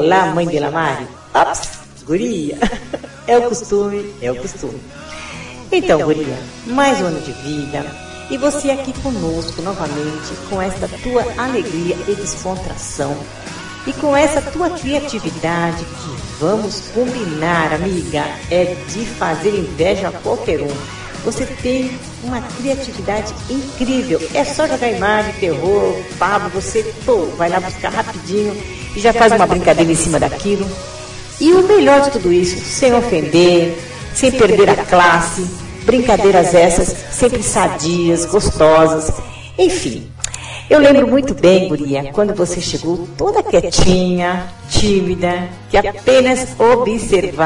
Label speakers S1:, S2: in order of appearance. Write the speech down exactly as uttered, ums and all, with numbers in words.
S1: Olá, mãe de Lamari. Ops, guria. É o costume, é o costume. Então, guria, mais um ano de vida. E você aqui conosco novamente, com essa tua alegria e descontração. E com essa tua criatividade que, vamos combinar, amiga, é de fazer inveja a qualquer um. Você tem uma criatividade incrível. É só jogar imagem, terror, Pablo, você pô, vai lá buscar rapidinho e já faz uma brincadeira em cima daquilo. E o melhor de tudo isso, sem ofender, sem perder a classe, brincadeiras essas sempre sadias, gostosas, enfim. Eu lembro muito bem, guria, quando você chegou toda quietinha, tímida, que apenas observava